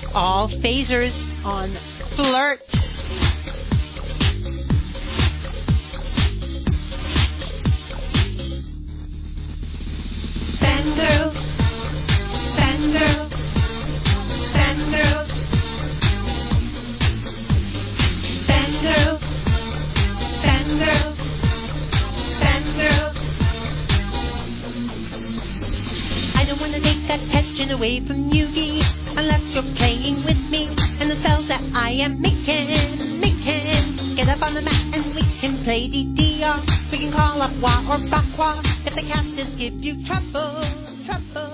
all phasers on Flirt. Fangirls, fangirls, fangirls, fangirls, fangirls, fangirls. I don't want to take attention away from Yugi unless you're playing with me and the spells that I am making. Get up on the mat and we can play DDR. We can call up Wah or Bakwa if the casters give you trouble.